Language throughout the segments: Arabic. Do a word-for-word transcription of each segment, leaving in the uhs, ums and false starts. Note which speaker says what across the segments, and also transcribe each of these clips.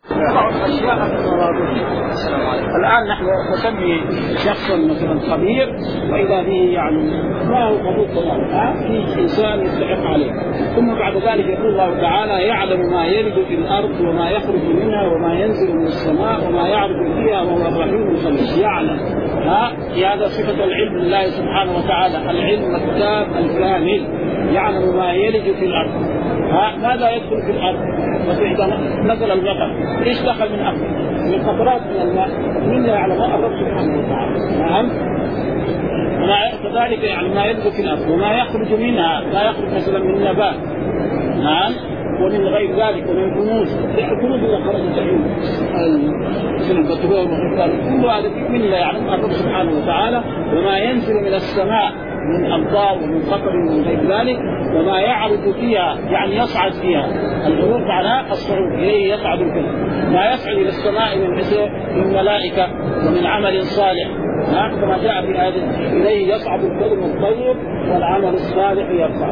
Speaker 1: أشياء الآن نحن نسمي شخصا مثلا خبير وإذا به يعني ما هو خبير تمام في إنسان يستحق عليه. ثم بعد ذلك يقول الله تعالى يعلم ما يلج في الأرض وما يخرج منها وما ينزل من السماء وما يعرج فيها وهو الرحيم الخبير. يعلم ها هذا صفة العلم لله سبحانه وتعالى، العلم التام الكامل. يعلم ما يلج في الأرض، ها ماذا يدخل في الأرض؟ وإذا نزل المطر ايش دخل من أرض؟ من قطرات من الماء من يعلم الرب سبحانه وتعالى. نعم. كذلك يعني ما يلج في الأرض وما يخرج منها، لا يخرج مثلا من نبات نعم ومن غير ذلك ومن كنوز. الكنوز إذا خرجت مثل البترول والغفار كل هذا من لا يعلم الرب سبحانه وتعالى. وما ينزل من السماء من أمطار ومن قطر ومن غير ذلك وما يعرض فيها يعني يصعد فيها. العروض معناه الصعود إليه يصعد الكلم. ما يصعد إلى السماء من من ملائكة ومن عمل صالح كما جاء في هذا إليه يصعد الكلم الطيب والعمل الصالح يصعد.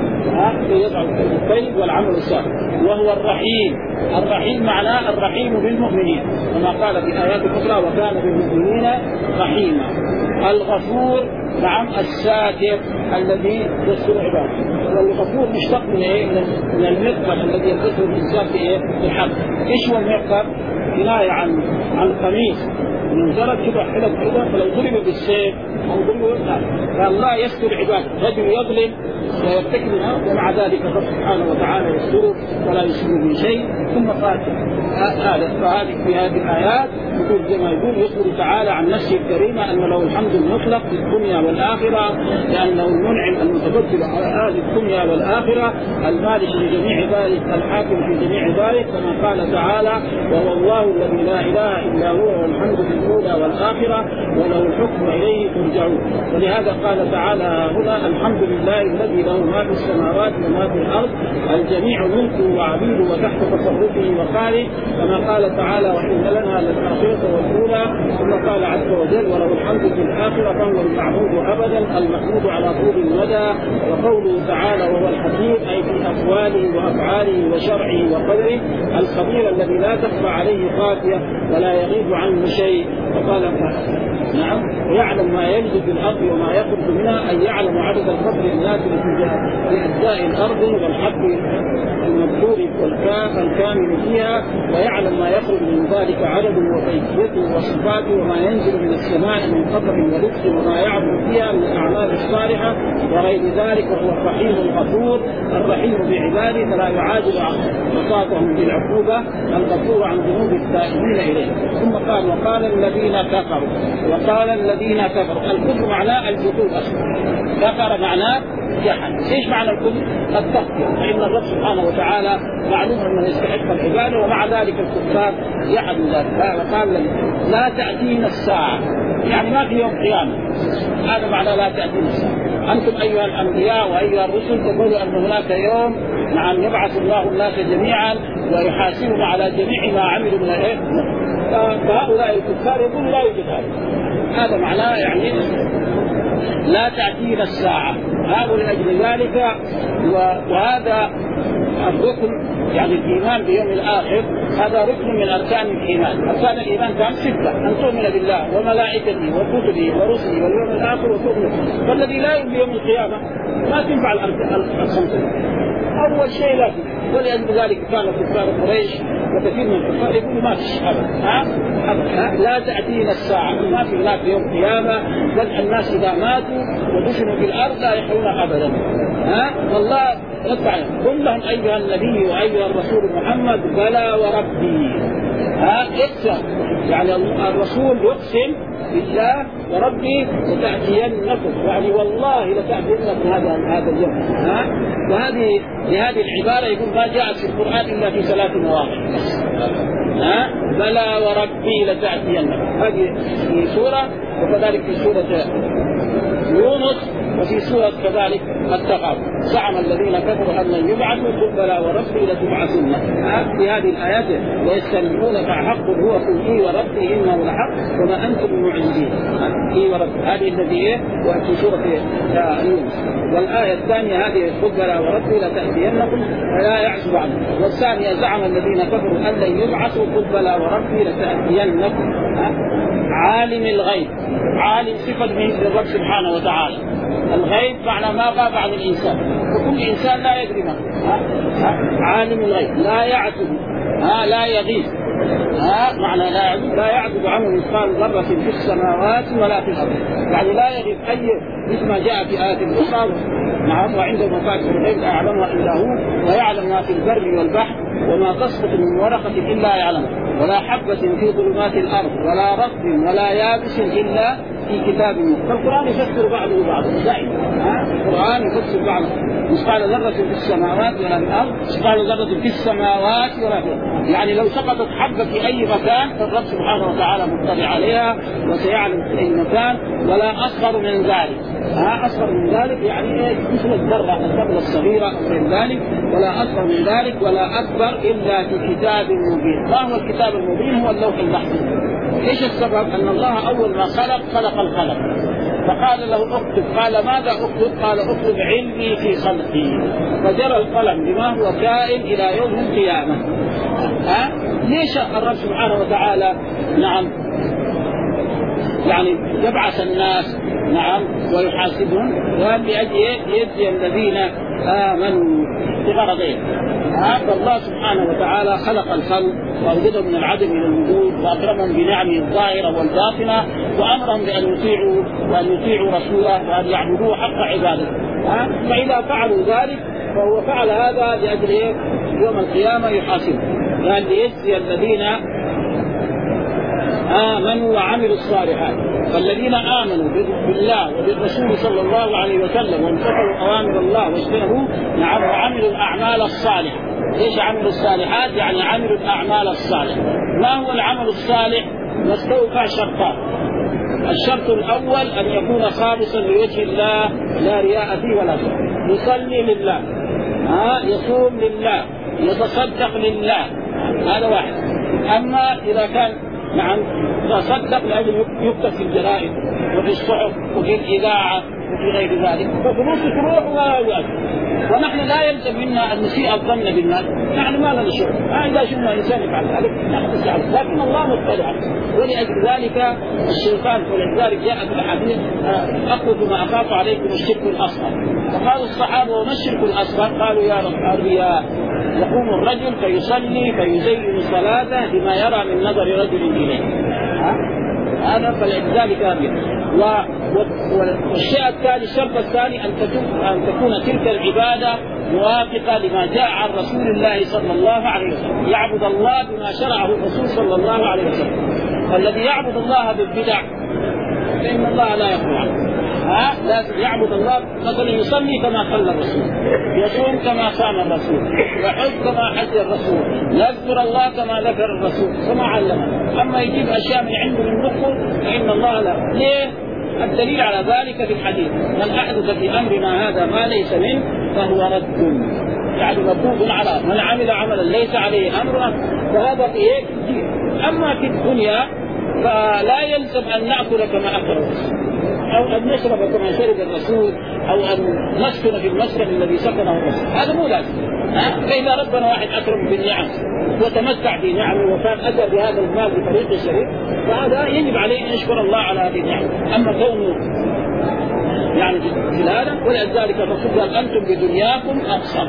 Speaker 1: يصعد الكلم الطيب والعمل الصالح. وهو الرحيم. الرحيم معناه الرحيم بالمؤمنين كما قال في آيات أخرى وكان بالمؤمنين رحيما. الغفور نعم الساتر الذي يستر عباده. والغفور مشتق من ايه؟ من المغفر الذي يلبسه الانسان في ايه؟ في الحق. ايش هو المغفر؟ كنايه عن عن القميص من جرد كذا حلق كذا فلو ضرب بالسيف او ضرب بالنار فالله يستر عباده. رجل يظلم ويرتكب ومع ذلك الله سبحانه وتعالى يستره ولا يشرك به شيء. ثم قال هذا فهذه في هذه الايات يقول زي ما يقول يخبر تعالى عن نفسه الكريمه ان له الحمد المطلق في الدنيا والاخره لانه المنعم المتفضل على اهل الدنيا والاخره المالك لجميع ذلك الحاكم في جميع ذلك كما قال تعالى وهو الله الذي لا اله الا هو والحمد في الاولى والاخره وله الحكم اليه ترجعون. ولهذا قال تعالى هنا الحمد لله الذي له ما في السماوات وما في الارض الجميع ملكه وعبيده وتحت تصرفه وقاله كما قال تعالى وإن لنا للآخرة والأولى. ثم قال عز وجل وله الحمد في الآخرة فهو المعبود أبدا المحمود على طول المدى. وقوله تعالى وهو الحكيم أي في أقواله وأفعاله وشرعه وقدره الخبير الذي لا تخفى عليه خافية ولا يغيب عنه شيء. وقال نعم ويعلم ما يلج في الأرض وما يخرج منها أي يعلم عدد القدر الناتج في أجزاء الأرض والحب المذكور والكاف الكامل فيها ويعلم ما يخرج من ذلك عدده وكيفيته وصفاته وما ينزل من السماء من قطر ورزق وما يعبد فيها من الأعمال الصالحة وغير ذلك. وهو الرحيم الغفور الرحيم بعباده فلا يعاجل عصاتهم بالعقوبة الغفور عن ذنوب التائبين إليه. ثم قال وقال الذين كفروا وقال الذين كفروا. الكفر معناه الجحود أصلا. كفر معناه جحد. ايش معنى الكفر؟ التكفير. فإن الرب سبحانه وتعالى معلوم أنه يستحق العبادة ومع ذلك الكفار يحدوا ذلك. وقال لا تأتينا الساعة يعني ما في يوم قيامة. هذا معنى لا تأتينا الساعة. أنتم أيها الأنبياء وأيها الرسل تقولوا أن هناك يوم نعم يبعث الله الناس جميعا ويحاسبهم على جميع ما عملوا من الإيه. فهؤلاء الكفار يقولوا لا يوجد هذا. هذا معناه يعني لا تأتينا الساعة. هذا لأجل ذلك وهذا الركن يعني الإيمان بيوم الآخر هذا ركن من أركان الإيمان. أركان الإيمان كان ستة أن تؤمن بالله وملائكته وكتبه ورسله واليوم الآخر وتؤمن. فالذي لا يؤمن بيوم القيامة ما تنفع الخمسة. أول شيء لازم. ولأجل ذلك كان كفار قريش وكثير من الكفار يقولوا ما فيش أبدا ها؟ ها؟ لا تأتينا الساعة ما في هناك يوم قيامة بل الناس إذا ماتوا ودفنوا في الأرض لا يحيون أبدا. ها والله رد عليهم قل لهم أيها النبي وأيها الرسول محمد بلى وربي ها اقسم يعني الرسول يقسم بالله وربي لتأتينكم يعني والله لتأتينكم هذا هذا اليوم. ها وهذه لهذه العبارة يقول ما جاءت في القرآن إلا في ثلاث مواضع. ها بلى وربي لتأتينكم هذه في سورة وكذلك في سورة يونس وفي سورة كذلك التغابن زعم الذين كفروا أن لن يبعثوا قل بلى وربي لتبعثن. في هذه الآيات ويستنبئونك حق هو قل إي وربي إنه لحق وما أنتم بمعجزين. إي وربي هذه الذي وفي سورة يونس. والآية الثانية هذه قل بلى وربي لتأتينكم لا يعزب عنه. والثانية زعم الذين كفروا أن لن يبعثوا قل بلى وربي لتأتينكم. عالم الغيب عالم صفة من الرب سبحانه وتعالى. الغيب معنى ما غاب عن الإنسان وكل إنسان لا يدري ما عالم الغيب لا يعزب ها لا يغيب ها معنى لا يعزب لا يعزب عنه مثقال ذرة في السماوات ولا في الأرض يعني لا يغيب أي مثل ما جاء في آية الأخرى نعم وعنده مفاتيح الغيب لا يعلمها إلا هو ويعلم ما في البر والبحر وما تسقط من ورقة إلا يعلمها ولا حبة في ظلمات الأرض ولا رطب ولا يابس إلا في كتاب مبين. فالقرآن يفسر بعضه بعضا دائما القرآن يفسر بعضه مثقال ذرة في السماوات ولا في الأرض مثقال ذرة في السماوات ولا في الأرض يعني لو سقطت حبة في أي مكان فالرب سبحانه وتعالى مطلع عليها وسيعلم في أي مكان ولا أصغر من ذلك ها أصغر من ذلك يعني مثل الذرة الذرة الصغيرة من ذلك ولا أصغر من ذلك ولا أكبر إلا في كتاب مبين. ما هو الكتاب المبين؟ هو اللوح المحفوظ. إيش السبب؟ أن الله أول ما خلق خلق القلم فقال له اكتب قال ماذا اكتب؟ قال اكتب علمي في خلقي فجرى القلم بما هو كائن إلى يوم القيامة. ها ليش الرب سبحانه وتعالى نعم يعني يبعث الناس نعم ويحاسبهم ولأجل يجزي الذين آمنوا بغرضين. هذا الله سبحانه وتعالى خلق الخلق وأوجدهم من العدم إلى الوجود وأكرمهم بنعمه الظاهرة والباطنة وأمرهم بأن يطيعوا وأن يطيعوا رسوله وأن يعبدوه حق عبادته. فإذا فعلوا ذلك فهو فعل هذا لأجل يوم القيامة يحاسبهم لأن يجزي الذين آمنوا وعملوا الصالحات. فالذين آمنوا بالله وبالرسول صلى الله عليه وسلم وامتثلوا أوامر الله واجتنبوا نعم وعملوا الأعمال الصالحة. ليش عملوا الصالحات؟ يعني عملوا الأعمال الصالحة. ما هو العمل الصالح؟ مستوفى شرطان. الشرط الأول أن يكون خالصا لوجه الله لا رياء فيه ولا سمعة. يصلي لله ها يصوم لله يتصدق لله هذا واحد. أما إذا كان نعم تصدق لأجل يكتب في الجرائد وفي الصحف وفي الإذاعة وفي غير ذلك ففلوس تروح ويؤثر. ونحن لا يلزم منا أن نسيء الظن بالناس نحن ما لنا شغل إذا شفنا إنسان يفعل ذلك نحدث عنه لكن الله مطلع. ولأجل ذلك الشيطان ولذلك جاء في الحديث أخوف ما أخاف عليكم الشرك الأصغر. فقالوا الصحابة وما الشرك الأصغر؟ قالوا يا رب يا يقوم الرجل فيصلي فيزين صلاته بما يرى من نظر رجل إليه. هذا فلذلك أمر. والشيء الثاني الشرط الثاني أن تكون تلك العبادة موافقة لما جاء عن رسول الله صلى الله عليه وسلم يعبد الله بما شرعه الرسول صلى الله عليه وسلم. فالذي يعبد الله بالبدع فإن الله لا يقبل عنه. ها لازم يعبد الله مثلا يصلي كما صلى الرسول يصوم كما صام الرسول يحج كما حج الرسول يذكر الله كما ذكر الرسول كما علمنا. أما يجيب أشياء من عنده من نقل فإن الله لا. ليه؟ الدليل على ذلك في الحديث من أحدث في أمرنا هذا ما ليس منه فهو رد يعني مردود على من عمل عملا ليس عليه أمرنا فهذا في إيه؟ أما في الدنيا فلا يلزم أن نأكل كما أكل الرسول أو أن نشرب كما شرب الرسول أو أن نسكن في المسكن الذي سكنه الرسول. هذا مو لازم. فإذا ربنا واحد أكرم بالنعم وتمتع بنعمه وكان أتى بهذا المال بطريق الشريف فهذا يجب عليه أن يشكر الله على هذه النعمة. أما كونه يعني في هذا ولذلك الرسول قال أنتم بدنياكم أقصر.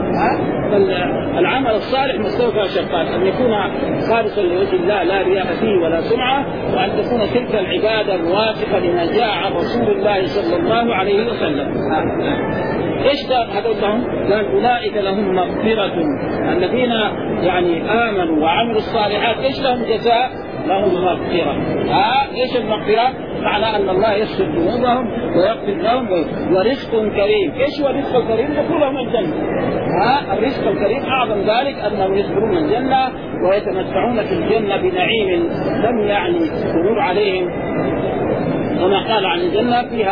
Speaker 1: العمل الصالح مستوفى شرطان أن يكون خالصا لوجه الله لا رياء فيه ولا سمعة وأن تكون تلك العبادة موافقة لما جاء عن رسول الله صلى الله عليه وسلم. إيش هذول لهم؟ قال أولئك لهم مغفرة الذين يعني آمنوا وعملوا الصالحات إيش لهم جزاء؟ لهم مغفرة. ها إيش المغفرة؟ معنى أن الله يغفر ذنوبهم ويغفر لهم ورزق كريم. إيش هو الرزق الكريم؟ يدخلهم الجنة. ها الرزق الكريم أعظم ذلك أنهم يدخلون الجنة ويتمتعون في الجنة بنعيم لم يعني تمر عليهم. وما قال عن الجنة فيها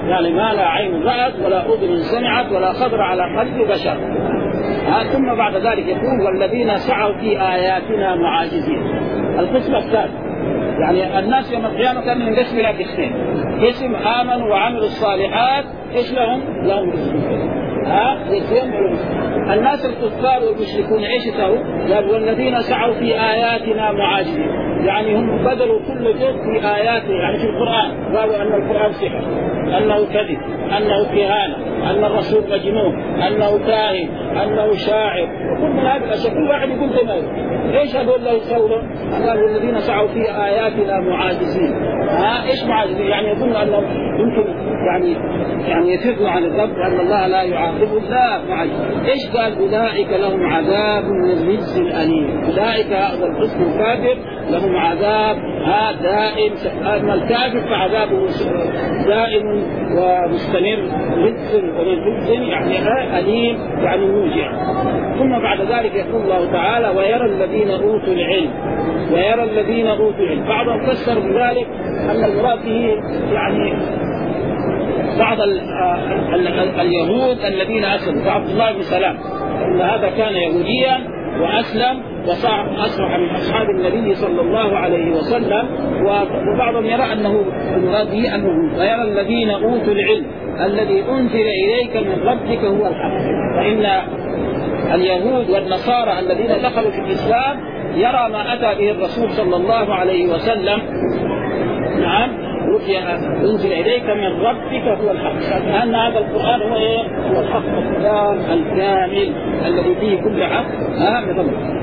Speaker 1: يعني ما لا عين رأت ولا أذن سمعت ولا خطر على قلب بشر. ها ثم بعد ذلك يقول والذين سعوا في آياتنا معاجزين. القسم الثالث يعني الناس يوم القيامة كانوا ينقسموا إلى قسمين، قسم آمنوا وعملوا الصالحات ايش لهم؟ لهم قسمين. ها الناس الكفار والمشركون ايش سووا؟ قالوا والذين سعوا في آياتنا معاجزين، يعني هم بدلوا كل جزء في آياته، يعني في القرآن قالوا أن القرآن سحر، أنه كذب، أنه كهانة، أن الرسول مجنون، أنه كاهن، أنه شاعر، كل هذا الأشياء كل واحد يقول زي ما يقول. ايش هذول اللي يسووا؟ قالوا الذين سعوا في آياتنا معاجزين. ها ايش معاجزين؟ يعني يظن أنهم يمكن يعني يعني يفروا عن الرب وأن الله لا يعاقبهم. لا معاجز. ايش قال؟ أولئك لهم عذاب من رجز أليم. أولئك هذا القسم الكافر لهم عذاب ها دائم، أما الكافر فعذابه دائم ومستمر، رجز ومن رجز يعني أليم يعني موجع. ثم بعد ذلك يقول الله تعالى ويرى الذين أوتوا العلم، ويرى الذين أوتوا العلم. بعضهم فسر بذلك أن المراد به يعني بعض ال ال ال اليهود الذين أسلموا، عبد الله بن سلام أن هذا كان يهوديا وأسلم وأصبح من أصحاب النبي صلى الله عليه وسلم. وبعضهم يرى أنه المراد به أنه ويرى الذين أوتوا العلم الذي أنزل إليك من ربك هو الحق. فإن اليهود والنصارى الذين دخلوا في الإسلام يرى ما أتى به الرسول صلى الله عليه وسلم، نعم أنزل إليك من ربك هو الحق، لأن هذا القرآن هو إيه؟ هو الحق الكلام الكامل الذي فيه كل حق ها من ربك.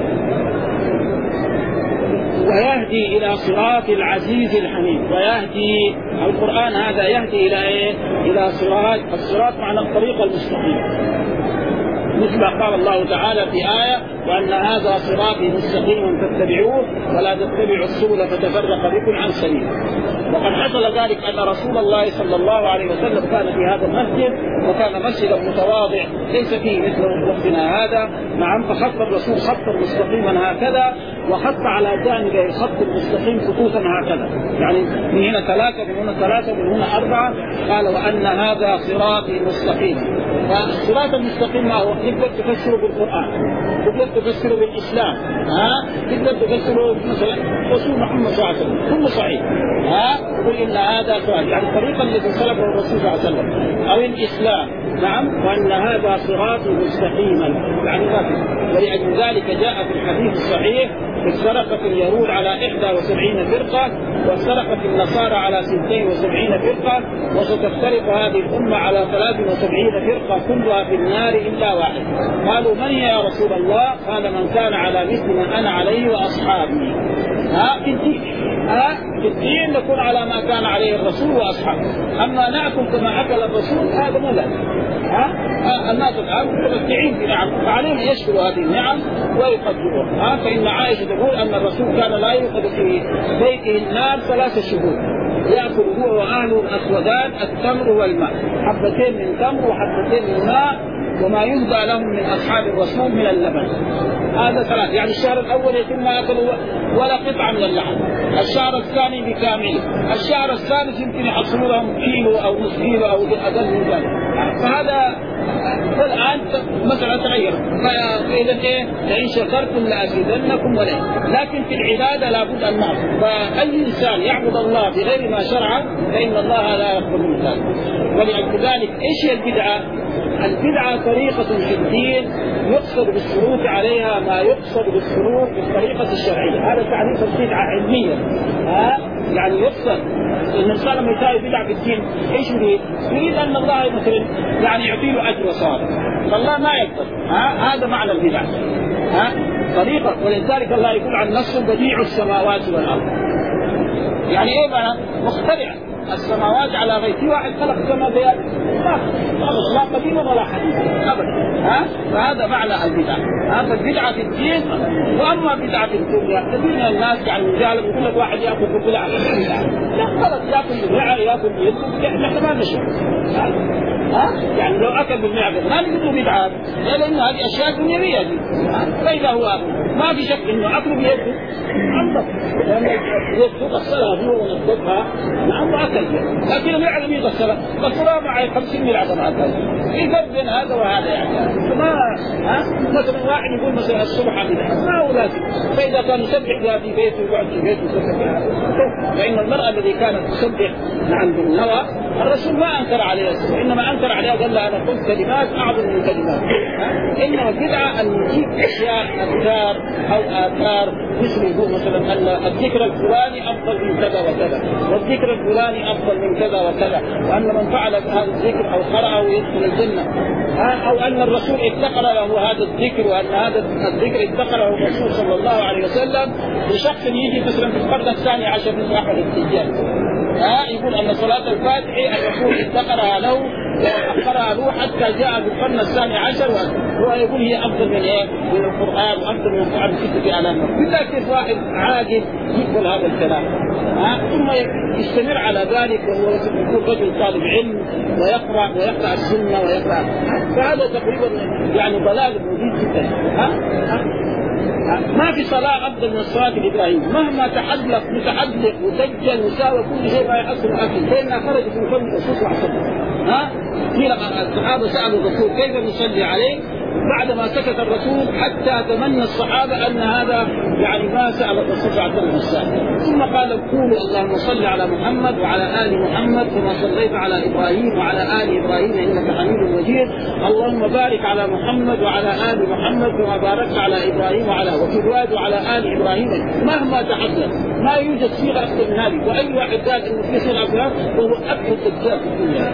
Speaker 1: ويهدي إلى صراط العزيز الحميد. ويهدي القرآن هذا يهدي إلى إيه؟ إلى صراط، الصراط معنى الطريق المستقيم، مثل ما قال الله تعالى في آية وأن هذا صراطي مستقيما فاتبعوه ولا تتبعوا السبل فتفرق بكم عن سبيله. وقد حصل ذلك أن رسول الله صلى الله عليه وسلم كان في هذا المسجد وكان مسجدا متواضع ليس فيه مثل وقتنا هذا، نعم، فخط الرسول خطا مستقيما هكذا وخط على جانبه الخط المستقيم خطوطا هكذا، يعني من هنا ثلاثة من هنا ثلاثة من هنا أربعة. قال وأن هذا صراطي مستقيما. فالصراط المستقيم ما هو؟ تقدر تفسره بالقرآن، تقدر تفسره بالإسلام، ها تقدر تفسره مثلا رسول محمد صلى الله عليه وسلم، كله صحيح. ها يقول إن هذا صراط يعني الطريقة التي سلكه الرسول صلى الله عليه وسلم أو الإسلام، نعم، وأن هذا صراط مستقيما يعني ذاته. ولأجل ذلك جاء في الحديث الصحيح افترقت اليهود على إحدى وسبعين فرقة وافترقت النصارى على ستين وسبعين فرقة وستفترق هذه الأمة على ثلاث وسبعين فرقة كلها في النار إلا واحد. قالوا من يا رسول الله؟ قال من كان على مثل ما أنا عليه وأصحابي. ها في الدين، ها في الدين نكون على ما كان عليه الرسول وأصحابه، أما نأكل كما أكل الرسول هذا مو لازم. ها الناس الآن متمتعين بنعم فعليهم يشكروا هذه النعم ويقدروها. ها فإن عائشة تقول أن الرسول كان لا يوقد في بيته النار ثلاث شهور يأكل هو وأهله الأسودان التمر والماء، حبتين من تمر وحبتين من ماء وما يهدى لهم من أصحاب الرسول من اللبن. هذا ثلاث، يعني الشهر الأول يتم ما يأكلوا ولا قطعة من اللحم، الشهر الثاني بكامله، الشهر الثالث يمكن يحصلوا لهم كيلو أو نصف كيلو أو أقل من ذلك. فهذا الآن مثلا تغير. فإذا إيه؟ لئن شكرتم لأزيدنكم ولا. لكن في العبادة لابد أن نعرف، فأي إنسان يعبد الله بغير ما شرع فإن الله لا يقبل من ذلك. ولأجل ذلك إيش هي البدعة؟ البدعة طريقة في الدين يقصد بالشروط عليها ما يقصد بالشروط بالطريقة الشرعية. هذا تعريف البدعة علميا. ها يعني يقصد إن الإنسان لما يساوي بدعة في الدين إيش يريد؟ يريد أن الله مثلا يعني يعطي له أجر صالح، فالله ما يقصد. ها هذا معنى البدعة. ها طريقة، ولذلك الله يقول عن نفسه بديع السماوات والأرض. يعني إيه بقى؟ مخترع السماوات على غير في واحد خلق السماء بيد لا قديم ولا حديث ابدا. ها فهذا معنى البدعه. هذا البدعه في الدين. واما بدعه في الدنيا كثير الناس يعني مجال يقول لك واحد ياكل بالبدعه لا خلص ياكل بالبدعه ياكل بيده نحن ما نشوف. ها يعني لو اكل بالمعده ما نقول له بدعه، لان هذه اشياء دنيويه دي. فاذا هو ما في شك انه اكله بيده انضف، لان يده غسلها هو ونضفها نعم اكل، لكن يعلم يغسلها غسلها مع خمسين ملعقه مع هذا، في فرق بين هذا وهذا يعني. فما ها مثلا واحد يقول مثلا الصبح بدعه ما هو لازم، فاذا كان يسبح ذا في بيته ويقعد في بيته يسبح، فان المراه التي كانت تسبح عن النوى الرسول ما انكر عليها، انما انكر عليها قال لها انا قلت كلمات اعظم من كلمات. انما البدعه ان نجيب اشياء اذكار او اثار مثل يقول مثلا ان الذكر الفلاني افضل من كذا وكذا، والذكر الفلاني افضل من كذا وكذا، وان من فعل هذا الذكر او قرأه يدخل الجنه، او ان الرسول ادخر له هذا الذكر، وان هذا الذكر ادخره الرسول صلى الله عليه وسلم لشخص يجي مثلا في القرن الثاني عشر من احد التجار، ها يقول ان صلاه الفاتحه الرسول ادخرها له واخرها له حتى جاء في القرن الثاني عشر، وهو يقول هي افضل من ايه؟ من القران وافضل من القران ستة آلاف. بالله كيف واحد عاقل يقبل هذا الكلام؟ ها ثم يستمر على ذلك وهو يكون رجل طالب علم ويقرا ويقرا السنه ويقرا، فهذا تقريبا يعني ضلال موجود جدا. ها, ها؟ ما في صلاة أفضل من الصلاة الإبراهيم، مهما تحدلق متحدلق وسجل وساوى كل شيء ما يحصل أكل، لأنها خرجت من فم الرسول صلى الله عليه وسلم. ها قيل الصحابة سألوا الرسول كيف نصلي عليه بعدما سكت الرسول، حتى تمنى الصحابة أن هذا يعني ما سأل الرسول صلى الله عليه وسلم السائل، ثم قال قولوا اللهم صل على محمد وعلى آل محمد كما صليت على إبراهيم وعلى آل إبراهيم إنك حميد مجيد، اللهم بارك على محمد وعلى آل محمد كما باركت على إبراهيم وعلى وفي رواية وعلى آل إبراهيم. مهما تحدث ما يوجد صيغة أكثر من هذه، وأي واحد قال إنه في صيغة أكثر وهو أكثر تجزاء في الدنيا.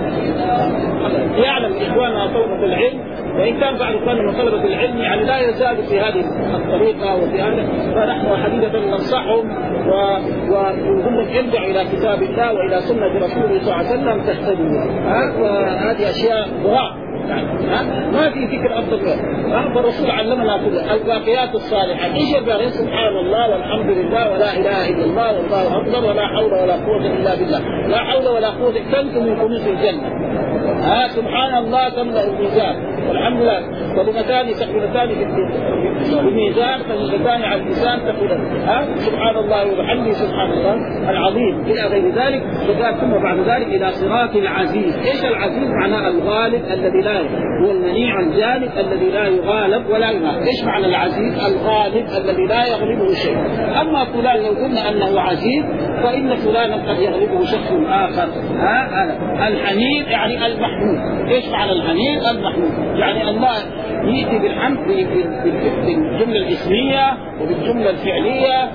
Speaker 1: يعلم إخواننا طلبة العلم، وإن كان بعض إخواننا طلبة العلم يعني لا يزال في هذه الطريقة وفي هذا، فنحن حقيقة ننصحهم ونقول لهم ارجعوا إلى كتاب الله وإلى سنة رسوله صلى الله عليه وسلم تهتدوا. هذه أشياء ضراء يعني ما في فكر أفضل منه. فالرسول علمنا كل الباقيات الصالحات، ايش يبقى؟ سبحان الله والحمد لله ولا اله الا الله والله اكبر ولا حول ولا قوه الا بالله، لا حول ولا قوه كنز من كنوز الجنه. ها سبحان الله تملا الميزان، والحمد لله كلمتان ثقيلتان في الميزان كلمتان على اللسان ثقيلتان. ها سبحان الله وبحمده سبحان الله العظيم الى غير ذلك. وقال ثم بعد ذلك الى صراط العزيز. ايش العزيز؟ معناه الغالب الذي لا هو المنيع الجالب الذي لا يغالب ولا يغالب. ايش معنى العزيز؟ الغالب الذي لا يغلبه شيء. اما فلان لو قلنا انه عزيز فان فلانا قد يغلبه شخص اخر. ها هذا الحميد يعني المحمود. ايش معنى الحميد؟ المحمود يعني الله يأتي بالحمد بالجملة الاسمية وبالجملة الفعلية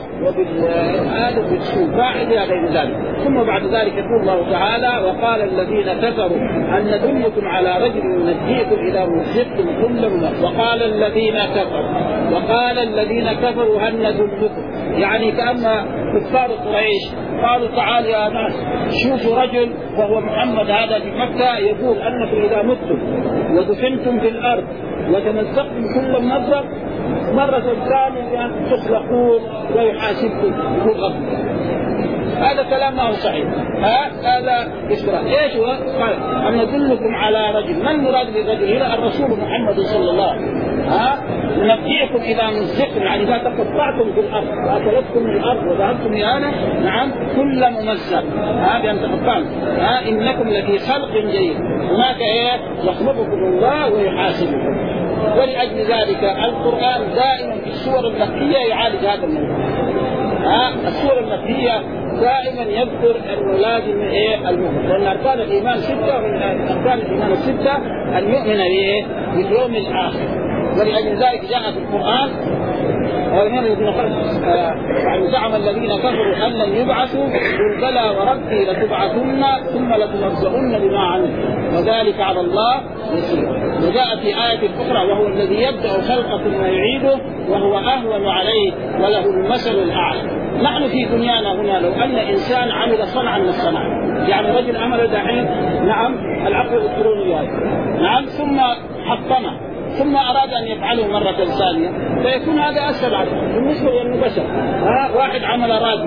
Speaker 1: وبالاسم فاعل إلى غير ذلك. ثم بعد ذلك يقول الله تعالى وقال الذين كفروا هل ندلكم على رجل ينجيكم إذا مزقتم كل ممزق. وقال الذين كفروا وقال الذين كفروا هل ندلكم، يعني كأن كفار قريش قالوا تعالوا يا ناس شوفوا رجل وهو محمد هذا في مكة يقول أنكم إذا متم ودفنتم في الأرض وتمزقتم كل ممزق مرة ثانية تخلقون ويحاسبكم يقول غفل. هذا كلام ما هو صحيح. ها هذا إسراء. ايش هو؟ قال أن ندلكم على رجل. من المراد بالرجل؟ هنا الرسول محمد صلى الله عليه وسلم. ها نبئكم إذا مزقتم يعني إذا تقطعتم في الأرض وأكلتكم من الأرض وذهبتم إلى نعم كل ممزق. ها بأن تقطعتم. ها إنكم لفي خلق جديد. هناك إيه؟ يخلقكم الله ويحاسبكم. ولأجل ذلك القرآن دائما في السور المكية يعالج هذا الموضوع. ها السور المكية دائما يذكر انه لازم ايه المؤمن، لان اركان الايمان سته، ومن اركان الايمان السته ان يؤمن بايه؟ باليوم الاخر. ولأجل ذلك جاء في القرآن يعني زعم الذين كفروا أن لن يبعثوا قل بلى وربي لتبعثن ثم لتنبؤن بما عملتم وذلك على الله يسير. وجاء في آية أخرى وهو الذي يبدأ الخلق ثم يعيده وهو أهون عليه وله المثل الأعلى. نحن في دنيانا هنا لو أن إنسان عمل صنعا من الصنع، يعني رجل عمل دحين نعم العقل الإلكتروني نعم ثم حطمه ثم أراد أن يفعله مرة ثانية فيكون هذا أسهل عليه بالنسبة للبشر. ها واحد عمل راديو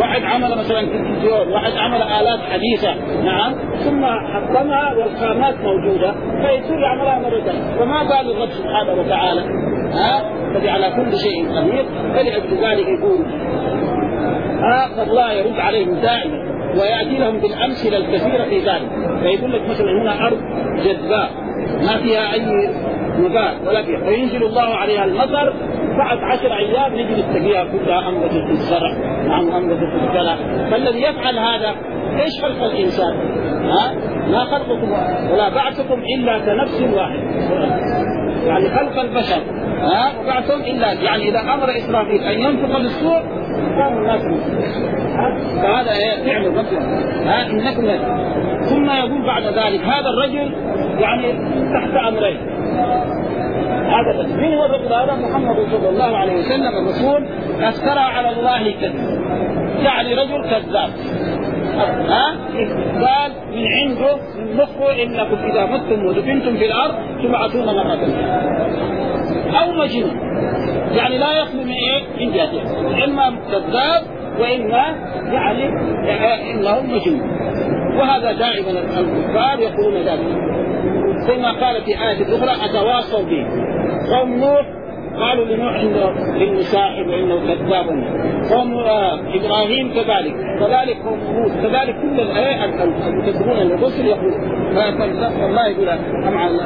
Speaker 1: واحد عمل مثلا تلفزيون، واحد عمل آلات حديثة، نعم، ثم حطمها والخامات موجودة فيصير يعملها مرة ثانية. فما بال الرب سبحانه وتعالى ها الذي على كل شيء قدير. فلأجل ذلك يقول ها الله يرد عليهم دائما ويأتي لهم بالأمثلة الكثيرة في ذلك. فيقول لك مثلا هنا أرض جذباء ما فيها أي نبات ولا فيها، فينزل الله عليها المطر بعد عشر أيام نجد تلاقيها كلها أنبتت الزرع، نعم أنبتت الزرع. فالذي يفعل هذا إيش خلق الإنسان؟ ها ما خلقكم ولا بعثكم إلا كنفس واحد، يعني خلق البشر ها وبعثهم إلا يعني إذا أمر إسرافيل أن ينفخ بالصور قام الناس فهذا فعل الرب ها إنكم. ثم يقول بعد ذلك هذا الرجل يعني تحت أمرين. هذا من هو الرجل هذا؟ محمد صلى الله عليه وسلم الرسول افترى على الله كذب، يعني رجل كذاب ها قال من عنده من مخه انكم اذا متم ودفنتم في الارض تبعثون مره او مجنون، يعني لا يخلو من ايه من جهتين، اما كذاب واما يعني انه مجنون. وهذا دائما الكفار يقولون ذلك، كما قال في آية أخرى أتواصوا به. قوم نوح قالوا لنوح إنه ساحر وإنه كذاب، قوم إبراهيم كذلك، كذلك قوم هود كذلك، كل الآيات المكذبون الرسل يقولون. فالله يقول أم على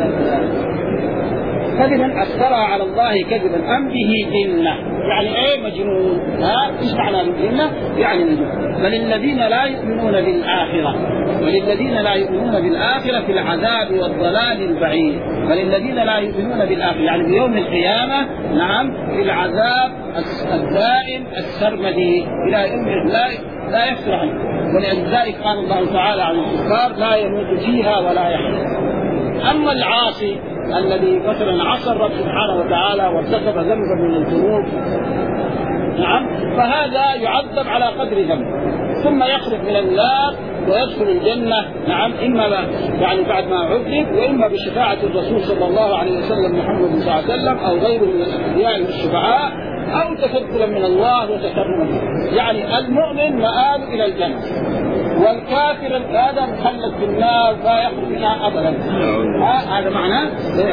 Speaker 1: كذبا أفترى على الله كذبا أم به جنة، يعني ايه مجنون. ها ايش معنى الجنة؟ يعني مجنون. فللذين لا يؤمنون بالآخرة وللذين لا يؤمنون بالآخرة في العذاب والضلال البعيد. فللذين لا يؤمنون بالآخرة يعني بيوم القيامة، نعم، في العذاب الدائم السرمدي إلى يوم لا لا يفتر عنه. ولذلك قال الله تعالى عن الكفار لا يموت فيها ولا يحيا. أما العاصي الذي مثلا عصى الرب سبحانه وتعالى وارتكب ذنبا من الذنوب، نعم، فهذا يعذب على قدر ذنبه ثم يخرج من النار ويدخل الجنة، نعم، إما يعني بعد ما عذب وإما بشفاعة الرسول صلى الله عليه وسلم محمد صلى الله عليه وسلم أو غيره من الأنبياء والشفعاء أو تفضلا من الله وتكرما. يعني المؤمن مآل إلى الجنة والكافر هذا مخلد في النار لا يخرج منها أبدا. هذا معناه.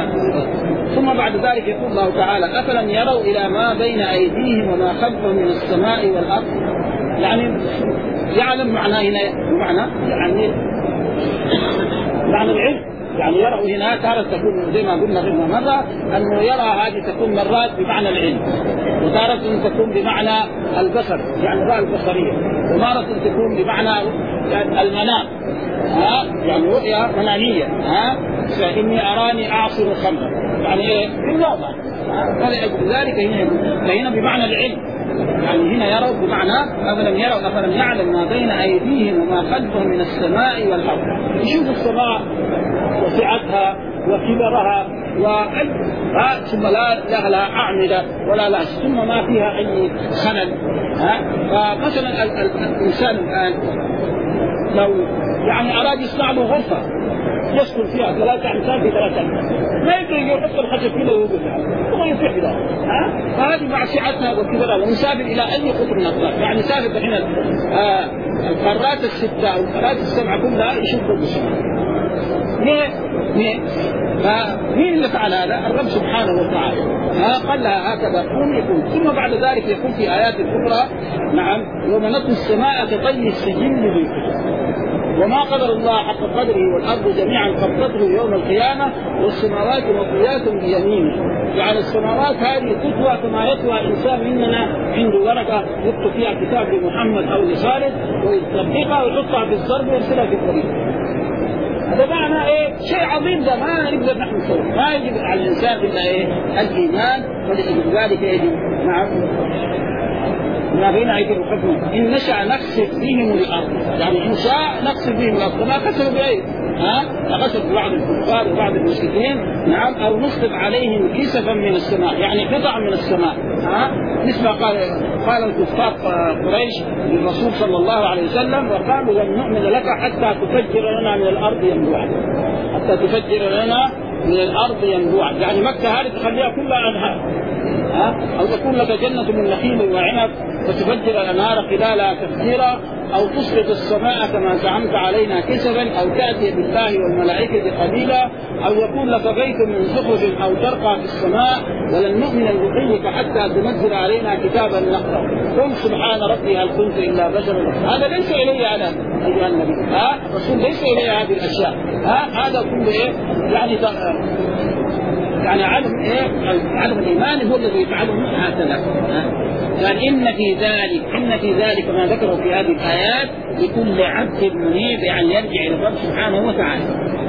Speaker 1: ثم بعد ذلك يقول الله تعالى أفلم يروا إلى ما بين أيديهم وما خلفهم من السماء والأرض. يعني يعلم معناه هنا معنى يعني معنى العلم، يعني يروا هنا تارة تكون زي ما قلنا قبل مرة أنه يرى هذه تكون مرات بمعنى العلم، وتارة تكون بمعنى البصر يعني الرؤية البصرية، ومرة تكون بمعنى المنام ها يعني رؤيا منامية ها فإني أراني أعصر خمرا يعني إيه في النوم. فلذلك هنا هنا بمعنى العلم، يعني هنا يروا بمعنى أفلم يروا أفلم يعلم ما بين أيديهم وما خلفهم من السماء والأرض. يشوف السماء وسعتها وكبرها وأي ثم لا لها أعمدة ولا لا ثم ما فيها أي خلل. ها فمثلا الإنسان الآن لو يعني أراد يصنع له غرفة يسكن فيها ثلاثة أمثال في ثلاثة أمثال ما يقدر يحط الخشب كله ويوقف هو يطيح بها. ها فهذه مع سعتها وكبرها ونسافر إلى أي قطر من الأطراف، يعني سافر الحين آه القارات الستة أو القارات السبعة كلها يشوفوا بالسماء. ليه؟ ليه؟ فمين اللي فعل هذا؟ الرب سبحانه وتعالى. ها قال لها هكذا كن يكون. ثم بعد ذلك يقول في آيات أخرى، نعم، يوم نطوي السماء كطي السجل للكتب وما قدر الله حق قدره والأرض جميعا قبضته يوم القيامة والسماوات مطويات بيمينه. يعني السماوات هذه تطوى كما يطوى إنسان مننا عنده ورقة يكتب فيها كتاب لمحمد أو لخالد ويطبقها ويحطها في الضرب ويرسلها في الطريق. هذا معنى إيه؟ شيء عظيم ده ما نقدر نحن نسويه، ما يجب على الإنسان إلا إيه؟ الإيمان. ولذلك يجب نعم ما بين أيديهم حكمه إن نشأ نخسف بهم الأرض، يعني إن شاء نخسف بهم الأرض ما خسفوا بأيد ها خسف بعض الكفار وبعض المشركين، نعم، أو نسقط عليهم كسفا من السماء يعني قطع من السماء. ها مثل قال قال الكفار قريش للرسول صلى الله عليه وسلم وقالوا لن نؤمن لك حتى تفجر لنا من الأرض ينبوعا، حتى تفجر لنا من الأرض ينبوعا، يعني مكة هذه تخليها كلها أنهار ها أو تكون لك جنة من نخيل وعنب فتفجر الأنهار خلالها تفجيرا، أو تسقط السماء كما زعمت علينا كسبا، أو تأتي بالله والملائكة قليلا، أو يكون لك بيت من زخرف أو ترقى في السماء ولن نؤمن برقيك حتى تنزل علينا كتابا نقرأ، قل سبحان ربي هل كنت إلا بشرا. هذا ليس إلي أنا أيها النبي، ها رسول ليس إلي هذه الأشياء، ها هذا كله إيه يعني يعني عدم إيه عدم الإيمان هو الذي يفعله هكذا. قال إن في ذلك إن في ذلك ما ذكره في هذه الآيات لكل عبد منيب، يعني يرجع إلى الله سبحانه وتعالى.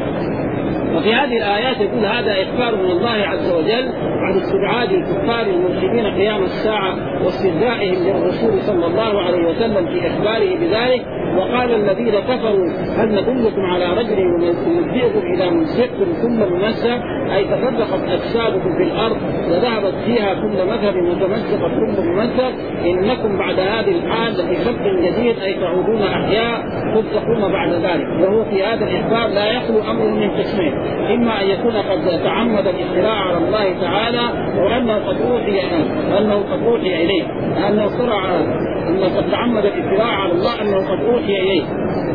Speaker 1: وفي هذه الآيات يقول هذا إخبار من الله عز وجل عن استبعاد الكفار الملحدين قيام الساعة واستهزائهم للرسول صلى الله عليه وسلم في إخباره بذلك. وقال الذين كفروا هل ندلكم على رجل ينبئكم إذا مزقتم كل ممزق، أي تفرقت أجسادكم في الأرض وذهبت فيها كل مذهب وتمزقت كل ممزق، إنكم بعد هذه الحال في خلق جديد، أي تعودون أحياء ترزقون بعد ذلك. وهو في هذا الإخبار لا يخلو أمر من قسمين، إما أن يكون قد تعمد الافتراء على الله تعالى وأنه قد أوحي أنه قد أوحي إليه، أنه صرع أنه قد تعمد الافتراء على الله أنه قد أوحي إليه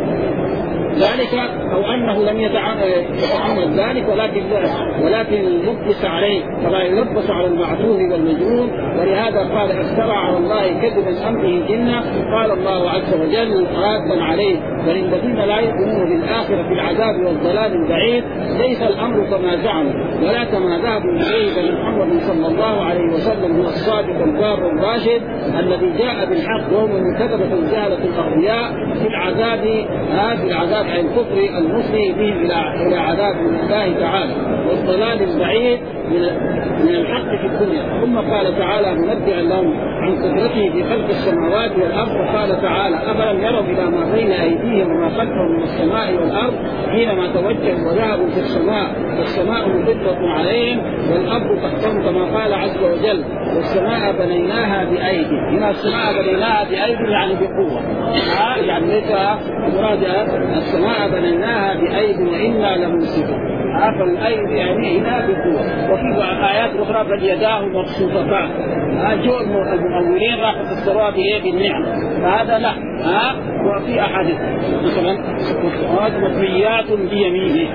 Speaker 1: ذلك، أو أنه لم يتعمد ذلك ولكن ولكن يلبس عليه، فلا يلبس على المعتوه والمجنون. ولهذا قال افترى على الله كذبا أم به جنة. قال الله عز وجل رادا عليه وللذين لا يؤمنون بالآخرة في العذاب والضلال البعيد ليس الأمر كما زعموا ولا كما ذهبوا إليه، بل محمد صلى الله عليه وسلم هو الصادق البار الراشد الذي جاء بالحق، وهم من كذبة الجهلة الأغبياء في العذاب هذا العذاب عن الكفر المفضي به إلى إلى عذاب الله تعالى والضلال البعيد من من الحق في الدنيا. ثم قال تعالى منبئا لهم عن قدرته في خلق السماوات والأرض، وقال تعالى أفلم يروا إلى ما بين أيديهم وما خلفهم من السماء والأرض حينما توجهوا وذهبوا في السماء والسماء مفتوحة عليهم والأرض تحتهم، كما قال عز وجل والسماء بنيناها بأيدي. هنا السماء بنيناها بأيدي يعني بقوة، يعني ليس مراد السماء بنيناها بأيدي وإنا لموسعون، فالأيدي يعني هنا بقوة. وفي آيات أخرى بل يداه مبسوطتان، جو المؤولين راحوا فسروها بالنعم، فهذا لا. ها وفي أحاديث مثلا السماوات مطويات بيمينه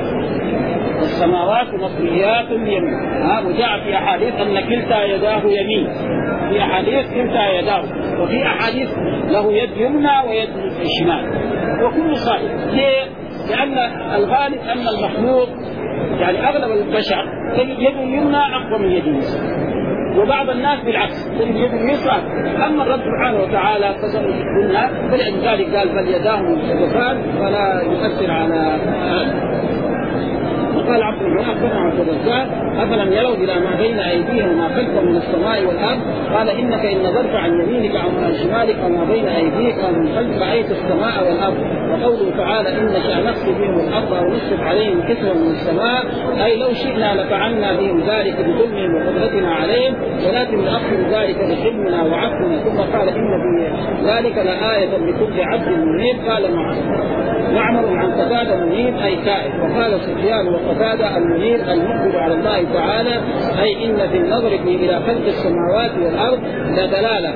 Speaker 1: والسماوات مطويات بيمينه، ها وجاء في أحاديث أن كلتا يداه يمين، في أحاديث كلتا يداه، وفي أحاديث له يد يمنى ويد شمال، وكل صحيح. ليه؟ لأن الغالب أن المخلوق يعني أغلب البشر يد اليمنى أقوى من يد اليسرى، وبعض الناس بالعكس يد اليسرى. أما الرب سبحانه وتعالى قلنا فلذلك قال بل يداه مبسوطتان فلا يؤثر على هذا. وقال عبد الله أخبرنا عن الرزاق أفلم يروا إلى ما بين أيديهم وما خلفهم من السماء والأرض، قال إنك إن نظرت عن يمينك أو عن شمالك وما بين أيديك ومن خلفك رأيت السماء والأرض. وقوله تعالى إن شاء نخسف بهم الأرض أو نسقط عليهم كسرا من السماء، أي لو شئنا لفعلنا بهم ذلك بظلمهم وقدرتنا عليهم، ولكن نأخر ذلك بحلمنا وعفونا. ثم قال إن في ذلك لآية لكل عبد منيب. قال معمر عن قتادة منيب أي كائن. وقال سفيان وقتادة المنيب المقبل على الله تعالى، أي إن في النظر إلى خلق السماوات والأرض لدلالة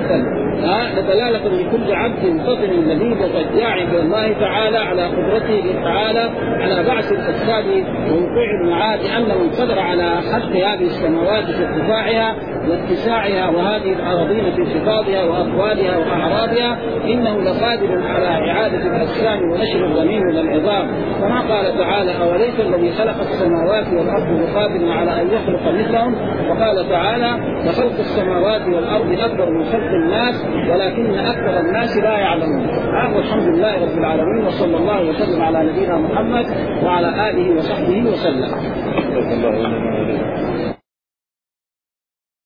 Speaker 1: لدلالة لكل عبد فطن لذيذ رجاع إلى الله تعالى على قدرته تعالى على بعث الأجساد ووقوع المعاد، أن من قدر على خلق هذه السماوات في ارتفاعها واتساعها وهذه الأراضين في انخفاضها وأطوالها وأعراضها إنه لقادر على إعادة الأجسام ونشر الضمير والعظام، كما قال تعالى أوليس الذي خلق السماوات والأرض بقادر على أن يخلق مثلهم. وقال تعالى وخلق السماوات والأرض أكبر من خلق الناس ولكن أكثر الناس لا يعلمون. والحمد لله رب العالمين، وصلى الله وسلم على نبينا محمد وعلى آله وصحبه وسلم.